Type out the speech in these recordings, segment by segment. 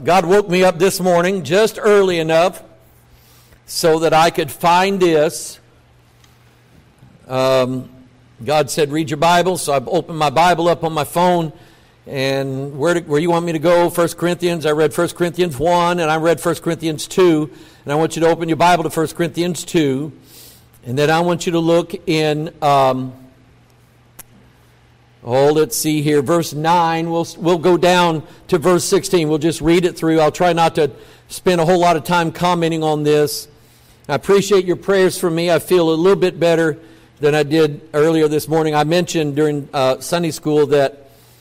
God woke me up this morning just early enough so that I could find this. God said, read your Bible, so I opened my Bible up on my phone. And where you want me to go? 1 Corinthians. I read 1 Corinthians 1, and I read 1 Corinthians 2. And I want you to open your Bible to 1 Corinthians 2. And then I want you to look in, let's see here, verse 9. We'll go down to verse 16. We'll just read it through. I'll try not to spend a whole lot of time commenting on this. I appreciate your prayers for me. I feel a little bit better than I did earlier this morning. I mentioned during Sunday school that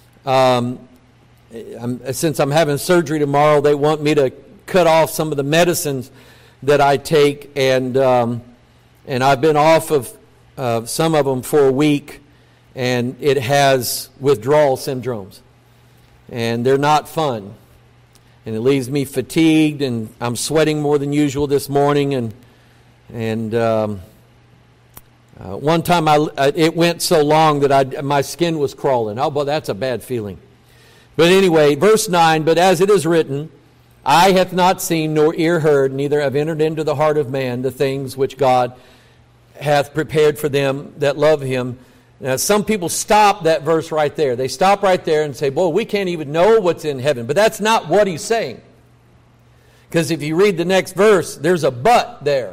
since I'm having surgery tomorrow, they want me to cut off some of the medicines that I take, and I've been off of some of them for a week, and it has withdrawal syndromes, and they're not fun, and it leaves me fatigued, and I'm sweating more than usual this morning, and one time it went so long that my skin was crawling. Oh, boy, that's a bad feeling. But anyway, verse 9, but as it is written, eye hath not seen nor ear heard, neither have entered into the heart of man the things which God hath prepared for them that love him. Now, some people stop that verse right there. They stop right there and say, boy, we can't even know what's in heaven. But that's not what he's saying. Because if you read the next verse, there's a but there.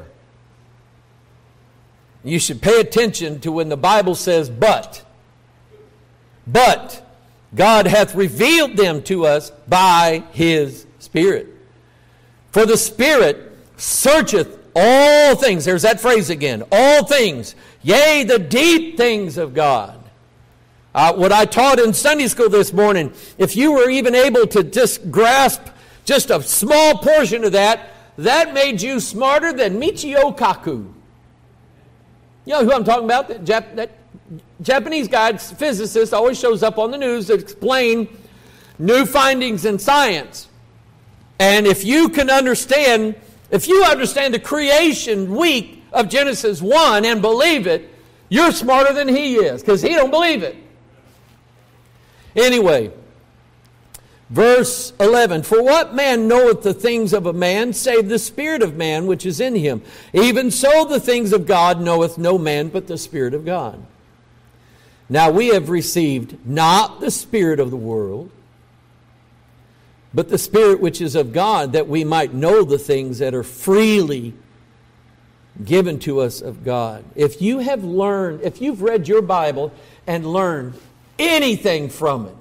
You should pay attention to when the Bible says but. But God hath revealed them to us by his Spirit. For the Spirit searcheth all things. There's that phrase again. All things. Yea, the deep things of God. What I taught in Sunday school this morning, if you were even able to just grasp just a small portion of that, that made you smarter than Michio Kaku. You know who I'm talking about? That Japanese guy, physicist, always shows up on the news to explain new findings in science. And if you understand the creation week of Genesis 1 and believe it, you're smarter than he is, because he don't believe it. Anyway, verse 11, for what man knoweth the things of a man, save the spirit of man which is in him? Even so the things of God knoweth no man but the Spirit of God. Now we have received not the spirit of the world, but the Spirit which is of God, that we might know the things that are freely given to us of God. If you've read your Bible and learned anything from it,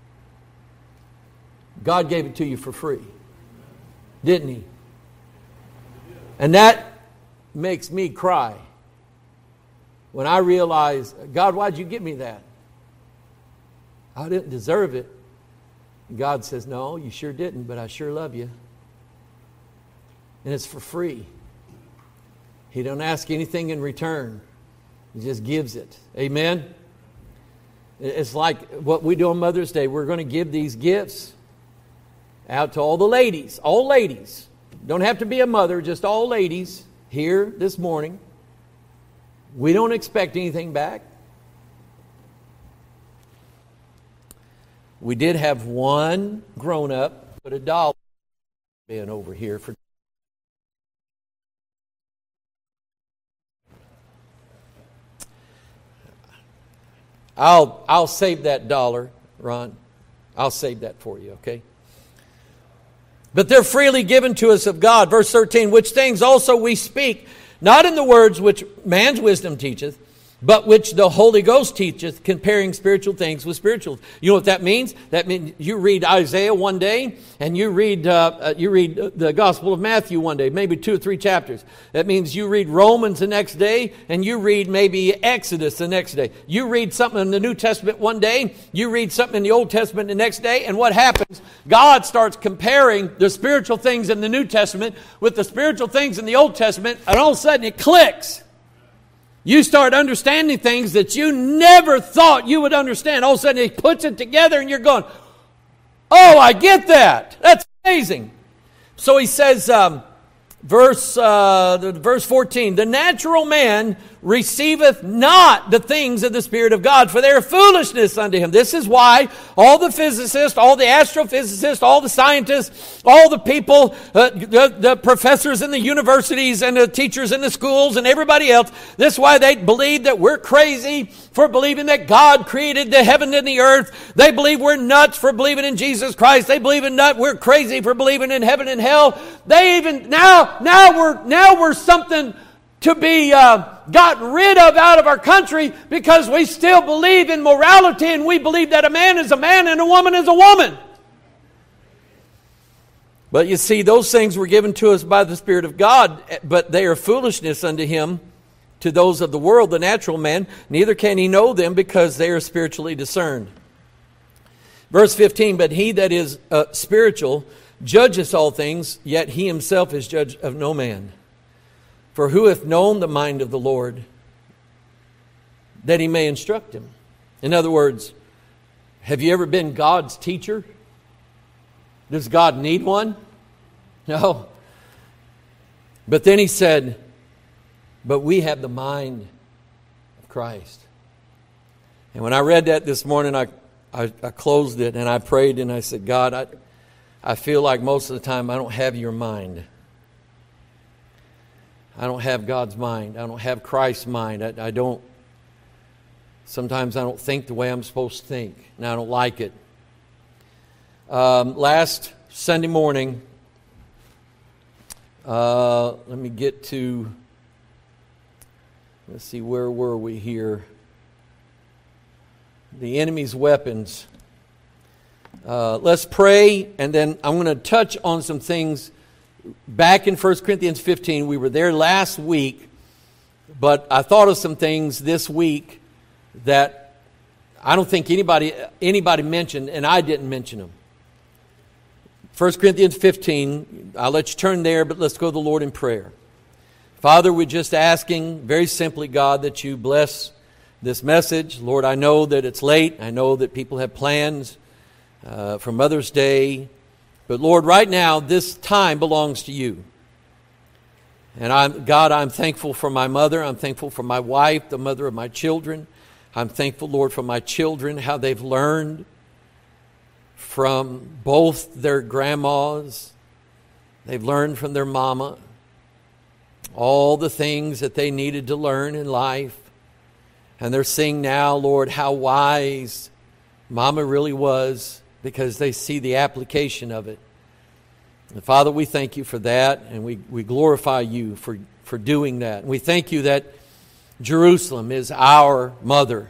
God gave it to you for free. Didn't he? And that makes me cry when I realize, God, why'd you give me that? I didn't deserve it. And God says, no, you sure didn't, but I sure love you. And it's for free. He don't ask anything in return. He just gives it. Amen? It's like what we do on Mother's Day. We're going to give these gifts out to all the ladies. All ladies. Don't have to be a mother, just all ladies here this morning. We don't expect anything back. We did have one grown-up put $1 in over here for. I'll save that $1, Ron. I'll save that for you, okay? But they're freely given to us of God. Verse 13, which things also we speak, not in the words which man's wisdom teacheth, but which the Holy Ghost teacheth, comparing spiritual things with spiritual. You know what that means? That means you read Isaiah one day, and you read the Gospel of Matthew one day, maybe 2 or 3 chapters. That means you read Romans the next day, and you read maybe Exodus the next day. You read something in the New Testament one day, you read something in the Old Testament the next day, and what happens? God starts comparing the spiritual things in the New Testament with the spiritual things in the Old Testament, and all of a sudden it clicks. You start understanding things that you never thought you would understand. All of a sudden, he puts it together and you're going, oh, I get that. That's amazing. So he says, verse 14, the natural man receiveth not the things of the Spirit of God, for they are foolishness unto him. This is why all the physicists, all the astrophysicists, all the scientists, all the people, the professors in the universities and the teachers in the schools and everybody else, this is why they believe that we're crazy for believing that God created the heaven and the earth. They believe we're nuts for believing in Jesus Christ. They believe we're crazy for believing in heaven and hell. They even now we're something to be gotten rid of out of our country because we still believe in morality, and we believe that a man is a man and a woman is a woman. But you see, those things were given to us by the Spirit of God, but they are foolishness unto him, to those of the world, the natural man. Neither can he know them, because they are spiritually discerned. Verse 15, but he that is spiritual judgeth all things, yet he himself is judge of no man. For who hath known the mind of the Lord, that he may instruct him? In other words, have you ever been God's teacher? Does God need one? No. But then he said, but we have the mind of Christ. And when I read that this morning, I closed it and I prayed and I said, God, I feel like most of the time I don't have your mind. I don't have God's mind. I don't have Christ's mind. Sometimes I don't think the way I'm supposed to think, and I don't like it. Last Sunday morning, let me get to, let's see, where were we here? The enemy's weapons. Let's pray, and then I'm going to touch on some things back in 1 Corinthians 15. We were there last week, but I thought of some things this week that I don't think anybody mentioned, and I didn't mention them. 1 Corinthians 15, I'll let you turn there, but let's go to the Lord in prayer. Father, we're just asking very simply, God, that you bless this message. Lord, I know that it's late. I know that people have plans for Mother's Day. But Lord, right now, this time belongs to you. And I'm thankful for my mother. I'm thankful for my wife, the mother of my children. I'm thankful, Lord, for my children, how they've learned from both their grandmas. They've learned from their mama all the things that they needed to learn in life. And they're seeing now, Lord, how wise Mama really was, because they see the application of it. And Father, we thank you for that, and we glorify you for doing that. And we thank you that Jerusalem is our mother.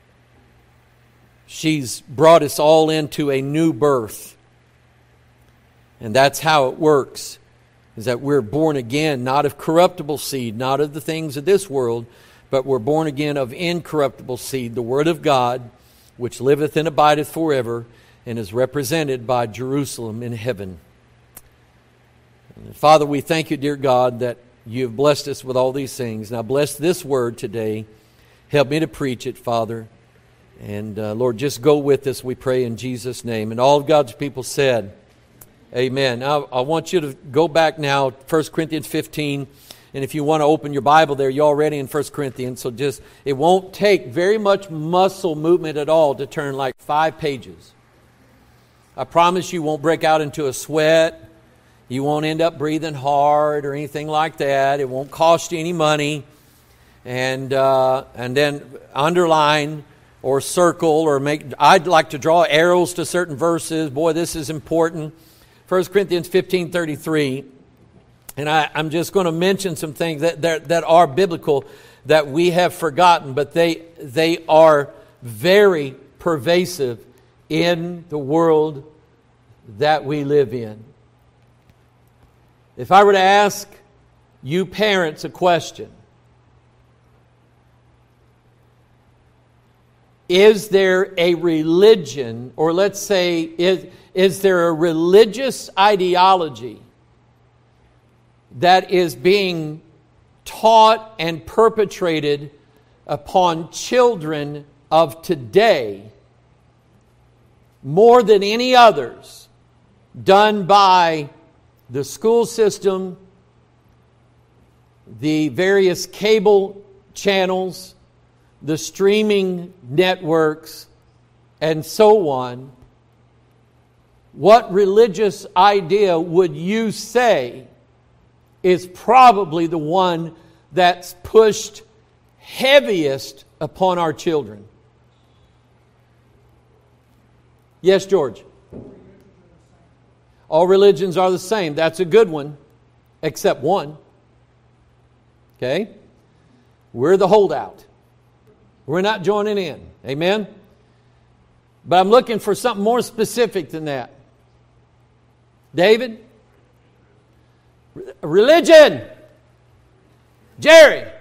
She's brought us all into a new birth. And that's how it works, is that we're born again, not of corruptible seed, not of the things of this world, but we're born again of incorruptible seed, the Word of God, which liveth and abideth forever, and is represented by Jerusalem in heaven. And Father, we thank you, dear God, that you have blessed us with all these things. Now bless this word today. Help me to preach it, Father. And Lord, just go with us, we pray in Jesus' name. And all of God's people said, amen. Now, I want you to go back now, 1 Corinthians 15. And if you want to open your Bible there, you're already in 1 Corinthians. So it won't take very much muscle movement at all to turn like 5 pages. I promise you won't break out into a sweat. You won't end up breathing hard or anything like that. It won't cost you any money. And then underline or circle or I'd like to draw arrows to certain verses. Boy, this is important. 1 Corinthians 15:33. And I'm just going to mention some things that are biblical that we have forgotten, but they are very pervasive in the world that we live in. If I were to ask you parents a question, is there a religion, or let's say, is there a religious ideology that is being taught and perpetrated upon children of today more than any others, done by the school system, the various cable channels, the streaming networks, and so on, what religious idea would you say is probably the one that's pushed heaviest upon our children? Yes, George? All religions are the same. That's a good one, except one. Okay? We're the holdout. We're not joining in. Amen? But I'm looking for something more specific than that. David? Religion. Jerry?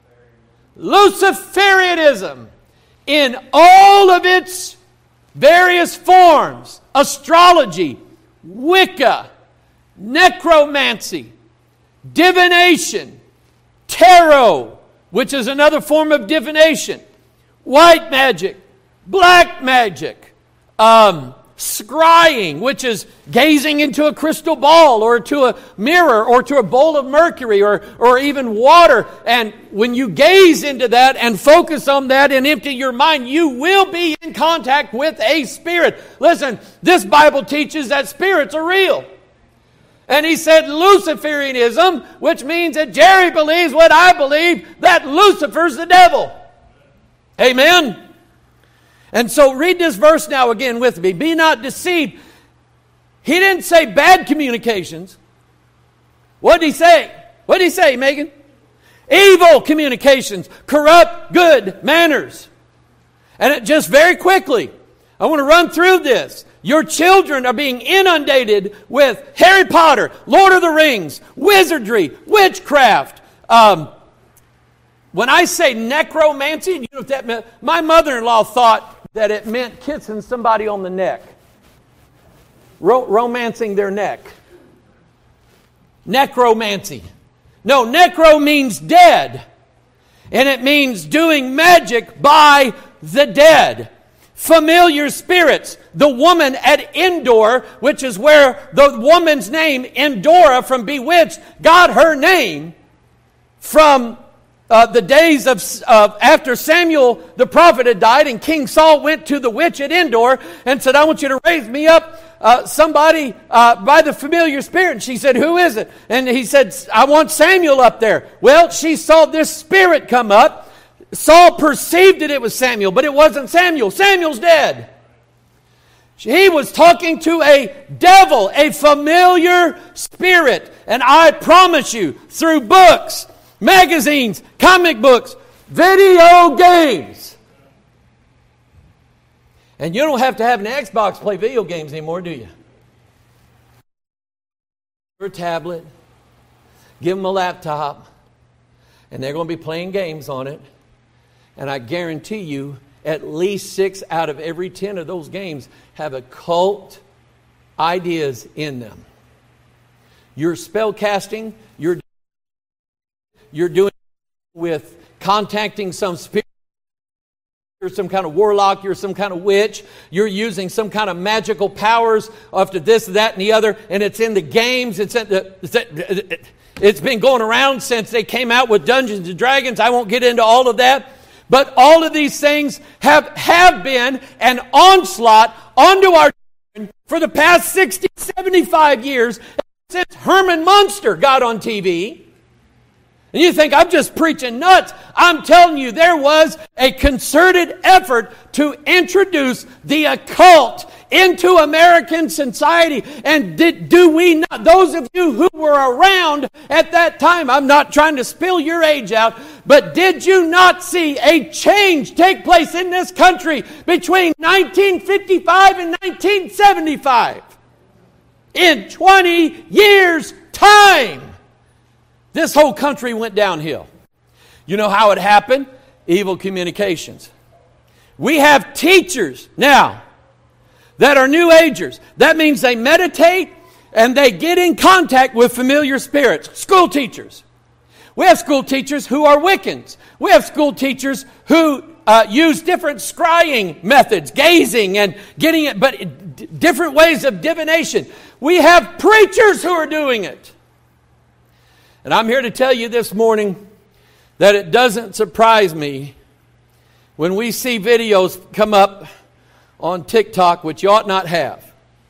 Luciferianism in all of its various forms. Astrology, Wicca, necromancy, divination, tarot, which is another form of divination, white magic, black magic, scrying, which is gazing into a crystal ball or to a mirror or to a bowl of mercury or even water. And when you gaze into that and focus on that and empty your mind, you will be in contact with a spirit. Listen, this Bible teaches that spirits are real. And he said Luciferianism, which means that Jerry believes what I believe, that Lucifer's the devil. Amen? And so read this verse now again with me. Be not deceived. He didn't say bad communications. What did he say? What did he say, Megan? Evil communications, corrupt good manners. And it just very quickly, I want to run through this. Your children are being inundated with Harry Potter, Lord of the Rings, wizardry, witchcraft. When I say necromancy, you know what that meant? My mother-in-law thought that it meant kissing somebody on the neck. Romancing their neck. Necromancy. No, necro means dead. And it means doing magic by the dead. Familiar spirits. The woman at Endor, which is where the woman's name, Endora from Bewitched, got her name from the days of after Samuel the prophet had died, and King Saul went to the witch at Endor and said, I want you to raise me up somebody by the familiar spirit. And she said, who is it? And he said, I want Samuel up there. Well, she saw this spirit come up. Saul perceived that it was Samuel, but it wasn't Samuel. Samuel's dead. He was talking to a devil, a familiar spirit. And I promise you, through books, magazines, comic books, video games. And you don't have to have an Xbox to play video games anymore, do you? Or a tablet, give them a laptop, and they're going to be playing games on it. And I guarantee you, at least 6 out of every 10 of those games have occult ideas in them. You're spell casting, you're doing with contacting some spirit. You're some kind of warlock. You're some kind of witch. You're using some kind of magical powers after this, that, and the other. And it's in the games. It's been going around since they came out with Dungeons and Dragons. I won't get into all of that. But all of these things have been an onslaught onto our children for the past 60, 75 years since Herman Munster got on TV. And you think I'm just preaching nuts. I'm telling you, there was a concerted effort to introduce the occult into American society. And do we not, those of you who were around at that time, I'm not trying to spill your age out, but did you not see a change take place in this country between 1955 and 1975? In 20 years' time, this whole country went downhill. You know how it happened? Evil communications. We have teachers now that are New Agers. That means they meditate and they get in contact with familiar spirits. School teachers. We have school teachers who are Wiccans. We have school teachers who use different scrying methods, gazing and getting it, but different ways of divination. We have preachers who are doing it. And I'm here to tell you this morning that it doesn't surprise me when we see videos come up on TikTok, which you ought not have.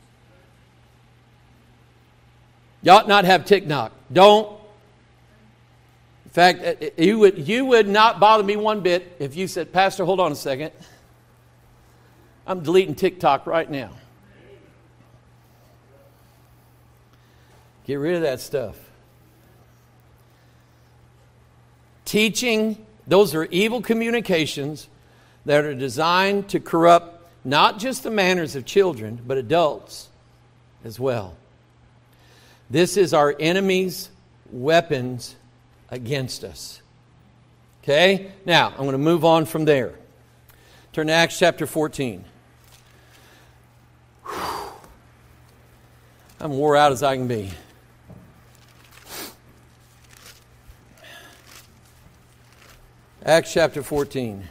You ought not have TikTok. Don't. In fact, you would not bother me one bit if you said, Pastor, hold on a second. I'm deleting TikTok right now. Get rid of that stuff. Teaching, those are evil communications that are designed to corrupt not just the manners of children, but adults as well. This is our enemy's weapons against us. Okay? Now, I'm going to move on from there. Turn to Acts chapter 14. I'm wore out as I can be. Acts chapter 14.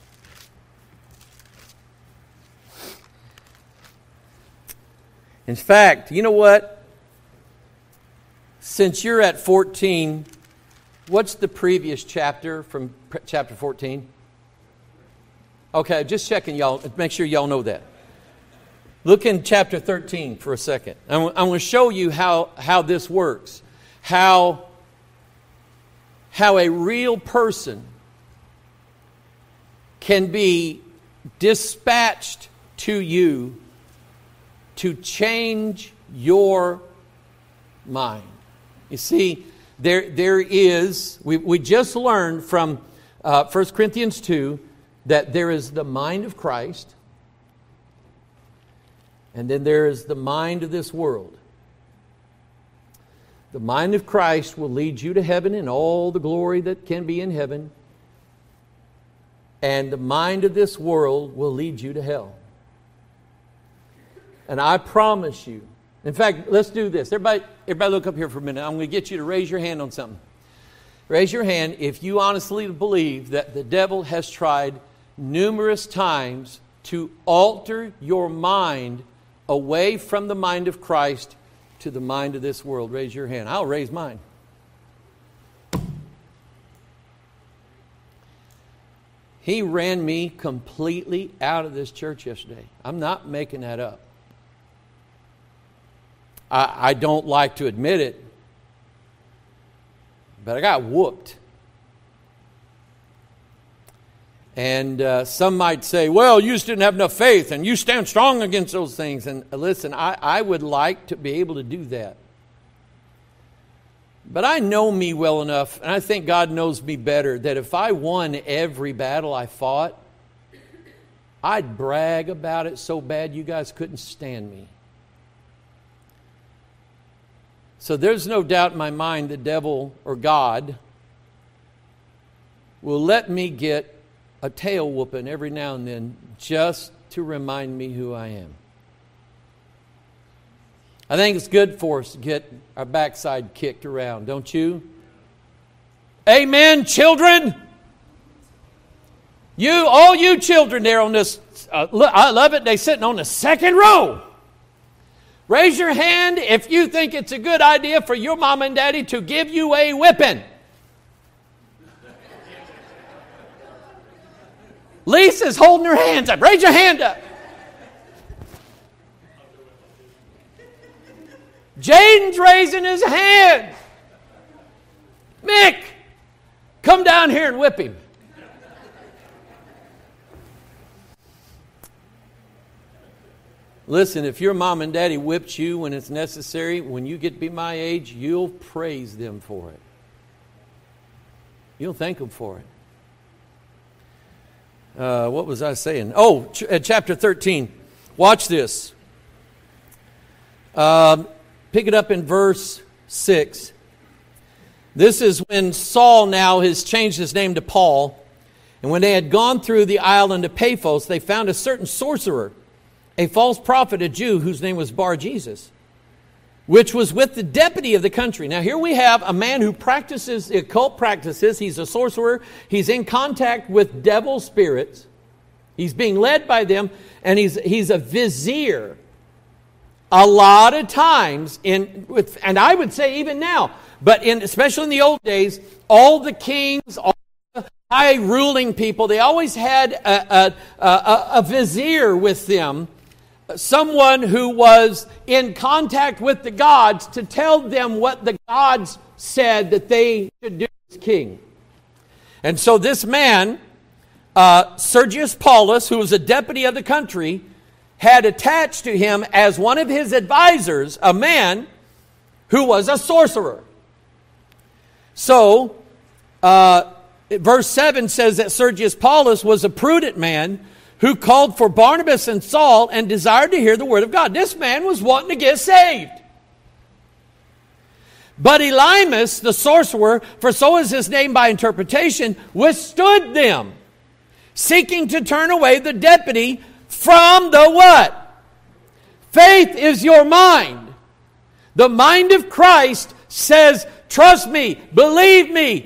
In fact, you know what? Since you're at 14, what's the previous chapter from chapter 14? Okay, just checking y'all. Make sure y'all know that. Look in chapter 13 for a second. I'm going to show you how this works. How a real person can be dispatched to you to change your mind. You see, there is, we just learned from 1 Corinthians 2 that there is the mind of Christ, and then there is the mind of this world. The mind of Christ will lead you to heaven and all the glory that can be in heaven. And the mind of this world will lead you to hell. And I promise you, in fact, let's do this. Everybody look up here for a minute. I'm going to get you to raise your hand on something. Raise your hand if you honestly believe that the devil has tried numerous times to alter your mind away from the mind of Christ to the mind of this world. Raise your hand. I'll raise mine. He ran me completely out of this church yesterday. I'm not making that up. I don't like to admit it, but I got whooped. And some might say, well, you just didn't have enough faith and you stand strong against those things. And listen, I would like to be able to do that. But I know me well enough, and I think God knows me better, that if I won every battle I fought, I'd brag about it so bad you guys couldn't stand me. So there's no doubt in my mind the devil or God will let me get a tail whooping every now and then just to remind me who I am. I think it's good for us to get our backside kicked around, don't you? Amen, children. All you children there on this, I love it, they're sitting on the second row. Raise your hand if you think it's a good idea for your mom and daddy to give you a whipping. Lisa's holding her hands up. Raise your hand up. Jaden's raising his hand. Mick, come down here and whip him. Listen, if your mom and daddy whipped you when it's necessary, when you get to be my age, you'll praise them for it. You'll thank them for it. What was I saying? Oh, chapter 13. Watch this. Pick it up in verse 6. This is when Saul now has changed his name to Paul. And when they had gone through the island of Paphos, they found a certain sorcerer, a false prophet, a Jew, whose name was Bar-Jesus, which was with the deputy of the country. Now here we have a man who practices occult practices. He's a sorcerer. He's in contact with devil spirits. He's being led by them, and he's a vizier. A lot of times, and I would say even now, but especially in the old days, all the kings, all high ruling people, they always had a vizier with them, someone who was in contact with the gods to tell them what the gods said that they should do as king. And so this man, Sergius Paulus, who was a deputy of the country, had attached to him as one of his advisors a man who was a sorcerer. So, verse 7 says that Sergius Paulus was a prudent man who called for Barnabas and Saul and desired to hear the word of God. This man was wanting to get saved. But Elymas, the sorcerer, for so is his name by interpretation, withstood them, seeking to turn away the deputy from the what? Faith is your mind. The mind of Christ says, trust me, believe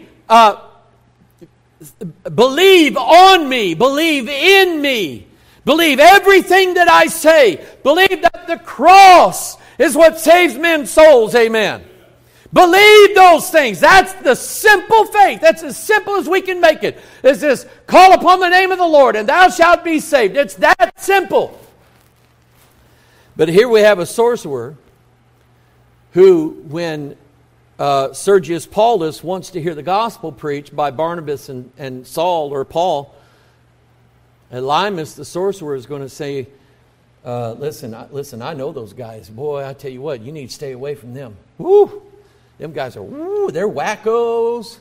on me, believe in me, believe everything that I say, believe that the cross is what saves men's souls, amen. Believe those things. That's the simple faith. That's as simple as we can make it. It's this, call upon the name of the Lord and thou shalt be saved. It's that simple. But here we have a sorcerer who, when Sergius Paulus wants to hear the gospel preached by Barnabas and Saul or Paul, Elymas, the sorcerer, is going to say, listen, I know those guys. Boy, I tell you what, you need to stay away from them. Woo! Them guys are, they're wackos.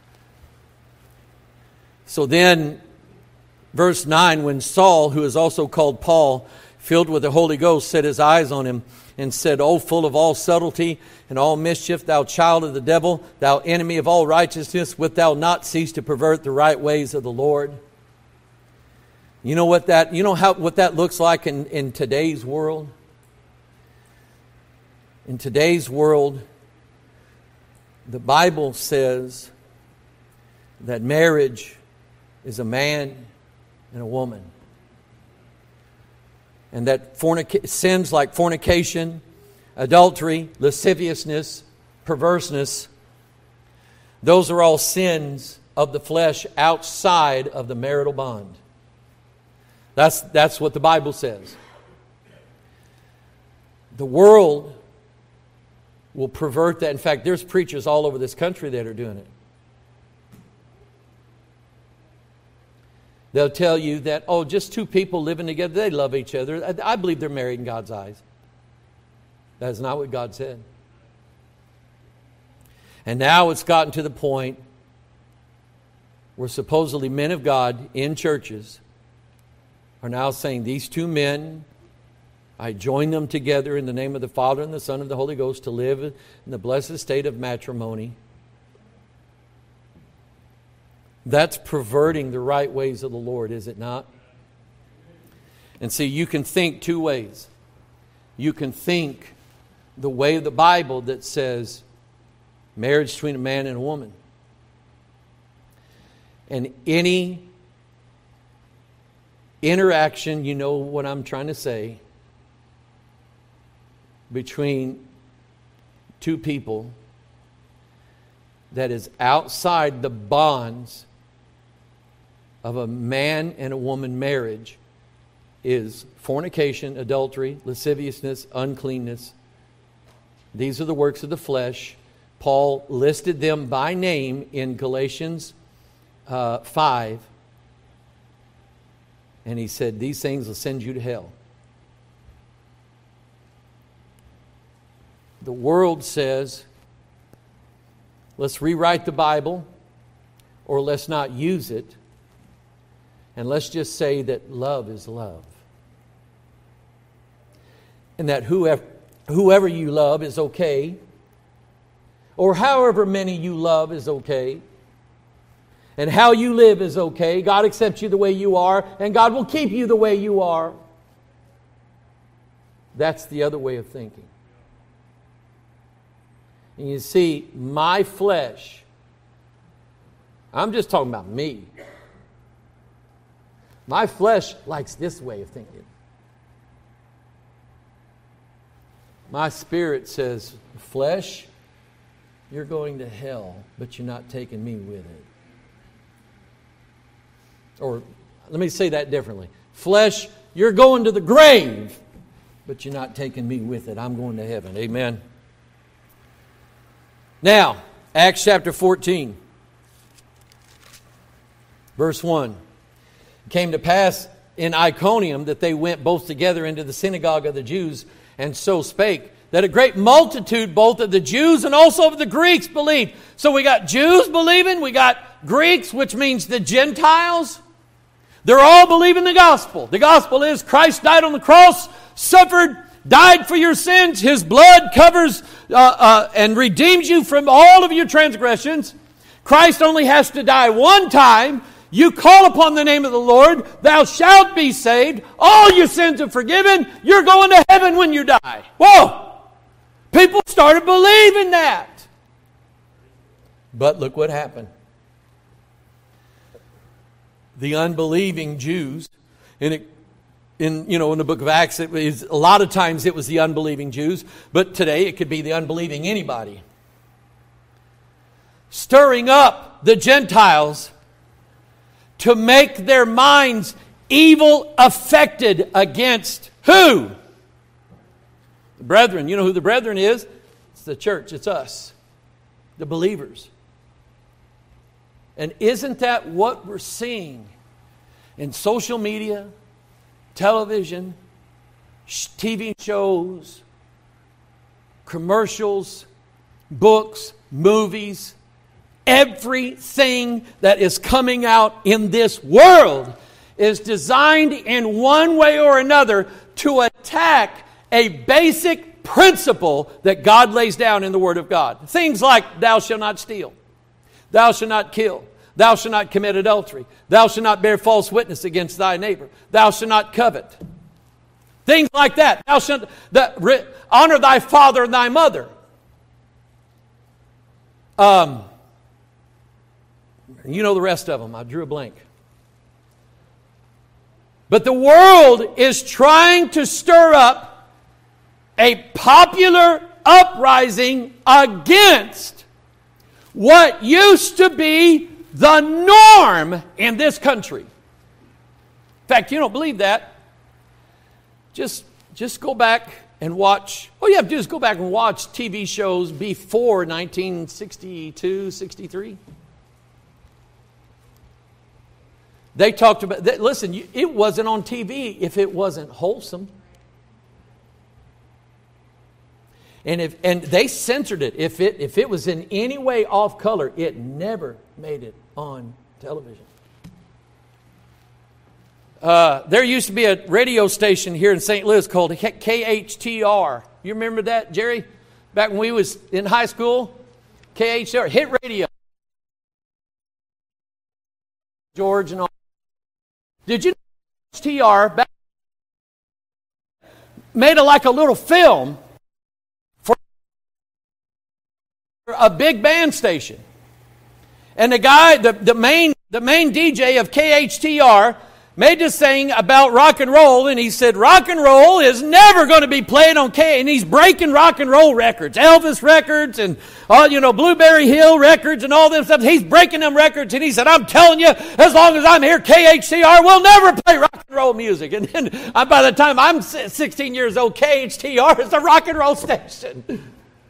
So then, verse 9, when Saul, who is also called Paul, filled with the Holy Ghost, set his eyes on him and said, O full of all subtlety and all mischief, thou child of the devil, thou enemy of all righteousness, wilt thou not cease to pervert the right ways of the Lord? You know what that looks like in today's world? In today's world, the Bible says that marriage is a man and a woman. And that sins like fornication, adultery, lasciviousness, perverseness, those are all sins of the flesh outside of the marital bond. That's what the Bible says. The world will pervert that. In fact, there's preachers all over this country that are doing it. They'll tell you that, just two people living together, they love each other. I believe they're married in God's eyes. That is not what God said. And now it's gotten to the point where supposedly men of God in churches are now saying, these two men, I join them together in the name of the Father and the Son and the Holy Ghost to live in the blessed state of matrimony. That's perverting the right ways of the Lord, is it not? And see, you can think two ways. You can think the way of the Bible that says marriage between a man and a woman. And any interaction, you know what I'm trying to say, between two people that is outside the bonds of a man and a woman marriage is fornication, adultery, lasciviousness, uncleanness. These are the works of the flesh. Paul listed them by name in Galatians 5. And he said, these things will send you to hell. The world says, let's rewrite the Bible, or let's not use it, and let's just say that love is love. And that whoever you love is okay, or however many you love is okay, and how you live is okay. God accepts you the way you are, and God will keep you the way you are. That's the other way of thinking. And you see, my flesh, I'm just talking about me. My flesh likes this way of thinking. My spirit says, flesh, you're going to hell, but you're not taking me with it. Or let me say that differently. Flesh, you're going to the grave, but you're not taking me with it. I'm going to heaven. Amen. Now, Acts chapter 14, verse 1. It came to pass in Iconium that they went both together into the synagogue of the Jews, and so spake, that a great multitude both of the Jews and also of the Greeks believed. So we got Jews believing, we got Greeks, which means the Gentiles. They're all believing the gospel. The gospel is Christ died on the cross, suffered, died for your sins. His blood covers and redeems you from all of your transgressions. Christ only has to die one time. You call upon the name of the Lord, thou shalt be saved. All your sins are forgiven. You're going to heaven when you die. Whoa! People started believing that. But look what happened. The unbelieving Jews, in the book of Acts, a lot of times it was the unbelieving Jews, but today it could be the unbelieving anybody. Stirring up the Gentiles to make their minds evil affected against who? The brethren. You know who the brethren is? It's the church. It's us. The believers. And isn't that what we're seeing in social media, television, TV shows, commercials, books, movies? Everything that is coming out in this world is designed in one way or another to attack a basic principle that God lays down in the Word of God. Things like, thou shalt not steal. Thou shalt not kill. Thou shalt not commit adultery. Thou shalt not bear false witness against thy neighbor. Thou shalt not covet. Things like that. Thou shalt honor thy father and thy mother. You know the rest of them. I drew a blank. But the world is trying to stir up a popular uprising against what used to be the norm in this country. In fact, you don't believe that. Just go back and watch. All you have to do is go back and watch TV shows before 1962, 63. They talked about, listen, it wasn't on TV if it wasn't wholesome. And they censored it. If it was in any way off color, it never made it on television. There used to be a radio station here in St. Louis called KHTR. You remember that, Jerry? Back when we was in high school? KHTR, hit radio. George and all. Did you know KHTR back made like a little film for a big band station? And the guy, the main DJ of KHTR made this thing about rock and roll, and he said rock and roll is never going to be played on K, and he's breaking rock and roll records, Elvis records, and Blueberry Hill records, and all them stuff. He's breaking them records, and he said, "I'm telling you, as long as I'm here, KHTR will never play rock and roll music." And then by the time I'm 16 years old, KHTR is a rock and roll station.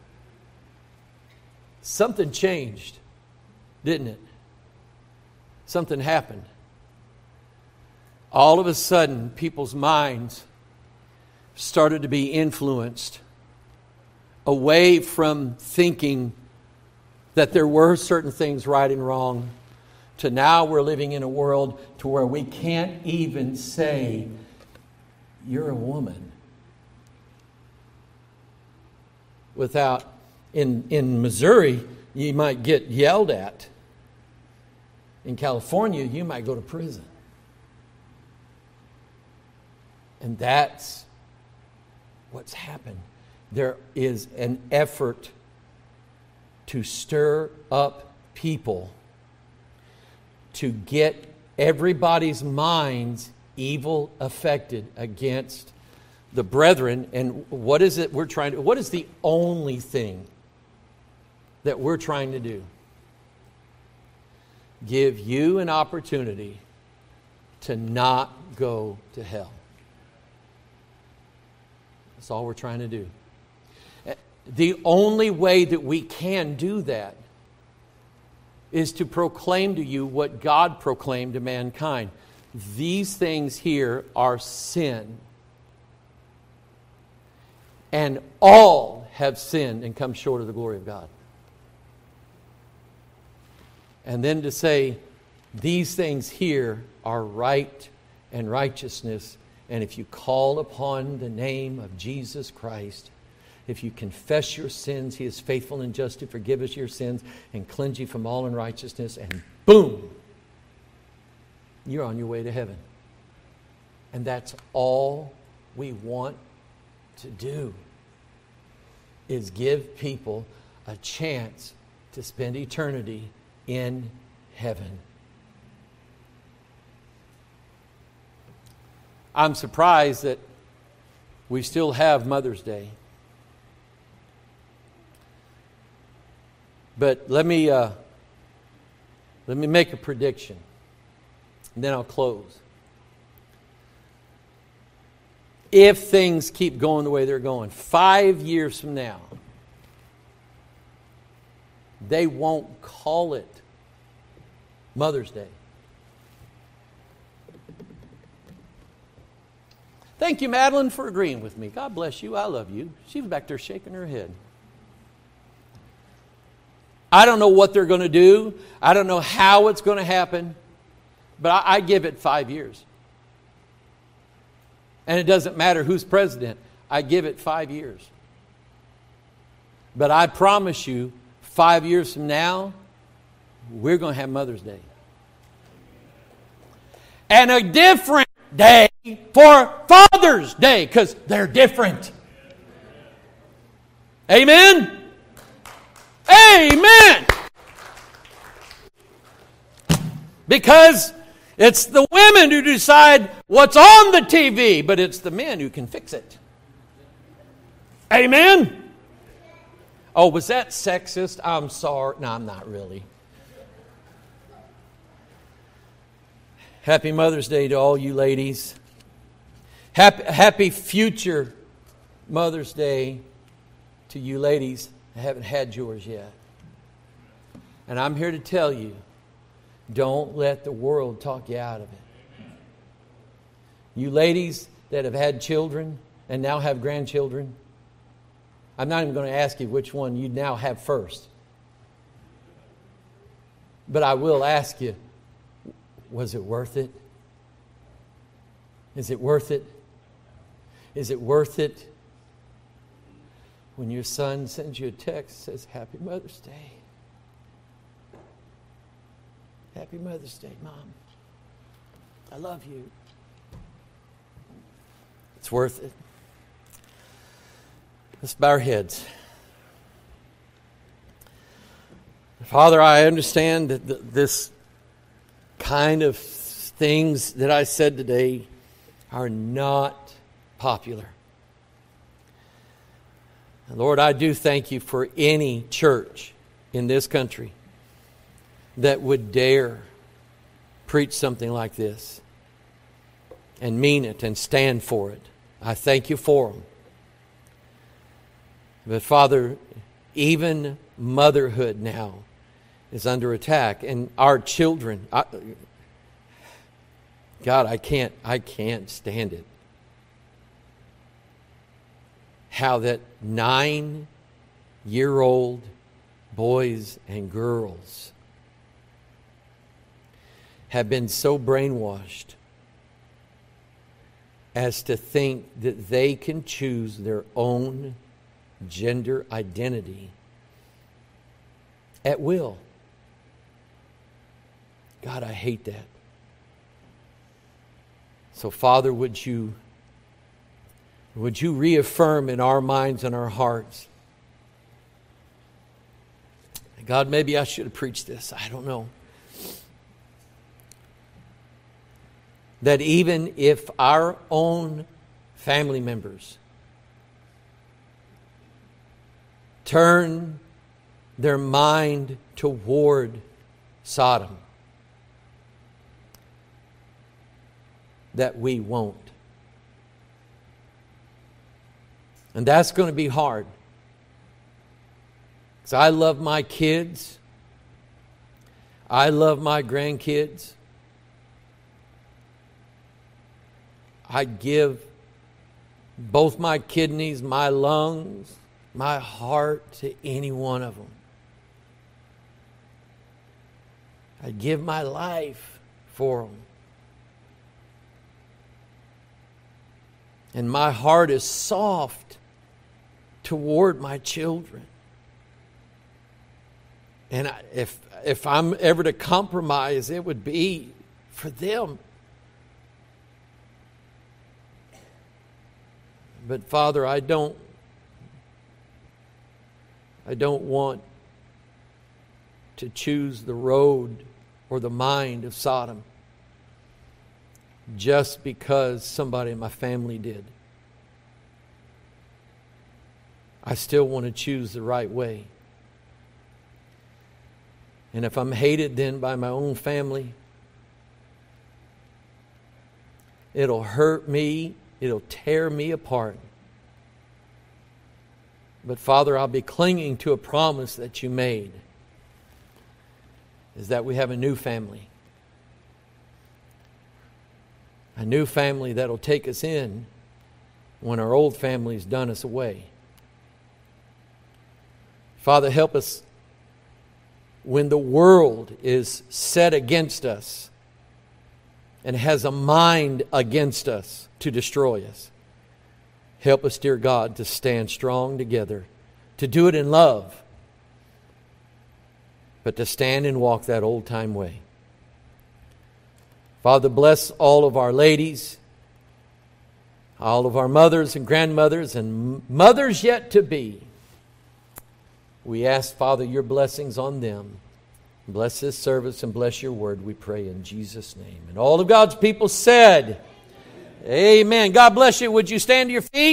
Something changed, didn't it? Something happened. All of a sudden, people's minds started to be influenced away from thinking that there were certain things right and wrong to now we're living in a world to where we can't even say, "You're a woman," without, in Missouri, you might get yelled at. In California, you might go to prison. And that's what's happened. There is an effort to stir up people, to get everybody's minds evil affected against the brethren. And what is it we're trying to, what is the only thing that we're trying to do? Give you an opportunity to not go to hell. That's all we're trying to do. The only way that we can do that is to proclaim to you what God proclaimed to mankind. These things here are sin. And all have sinned and come short of the glory of God. And then to say, these things here are right and righteousness. And if you call upon the name of Jesus Christ, if you confess your sins, He is faithful and just to forgive us your sins and cleanse you from all unrighteousness. And boom, you're on your way to heaven. And that's all we want to do, is give people a chance to spend eternity in heaven. I'm surprised that we still have Mother's Day. But let me make a prediction, and then I'll close. If things keep going the way they're going, 5 years from now, they won't call it Mother's Day. Thank you, Madeline, for agreeing with me. God bless you. I love you. She was back there shaking her head. I don't know what they're going to do. I don't know how it's going to happen. But I give it 5 years. And it doesn't matter who's president. I give it 5 years. But I promise you, 5 years from now, we're going to have Mother's Day. And a different day for Father's Day, because they're different. Amen? Amen! Because it's the women who decide what's on the TV, but it's the men who can fix it. Amen? Oh, was that sexist? I'm sorry. No, I'm not really. Happy Mother's Day to all you ladies. Happy future Mother's Day to you ladies. I haven't had yours yet. And I'm here to tell you, don't let the world talk you out of it. You ladies that have had children and now have grandchildren, I'm not even going to ask you which one you now have first. But I will ask you, was it worth it? Is it worth it? Is it worth it when your son sends you a text that says, Happy Mother's Day? Happy Mother's Day, Mom. I love you. It's worth it. Let's bow our heads. Father, I understand that this kind of things that I said today are not popular. And Lord, I do thank you for any church in this country that would dare preach something like this and mean it and stand for it. I thank you for them. But Father, even motherhood now is under attack, and our children, God, I can't stand it. How that 9-year-old boys and girls have been so brainwashed as to think that they can choose their own gender identity at will. God, I hate that. So, Father, would you reaffirm in our minds and our hearts? God, maybe I should have preached this. I don't know. That even if our own family members turn their mind toward Sodom, that we won't. And that's going to be hard. Because I love my kids. I love my grandkids. I'd give both my kidneys, my lungs, my heart to any one of them. I'd give my life for them. And my heart is soft toward my children. And if I'm ever to compromise, it would be for them. But Father, I don't want to choose the road or the mind of Sodom just because somebody in my family did. I still want to choose the right way. And if I'm hated then by my own family, it'll hurt me. It'll tear me apart. But Father, I'll be clinging to a promise that you made, is that we have a new family. A new family that'll take us in when our old family's done us away. Father, help us when the world is set against us and has a mind against us to destroy us. Help us, dear God, to stand strong together, to do it in love, but to stand and walk that old-time way. Father, bless all of our ladies, all of our mothers and grandmothers and mothers yet to be. We ask, Father, your blessings on them. Bless this service and bless your word, we pray in Jesus' name. And all of God's people said, Amen. God bless you. Would you stand to your feet?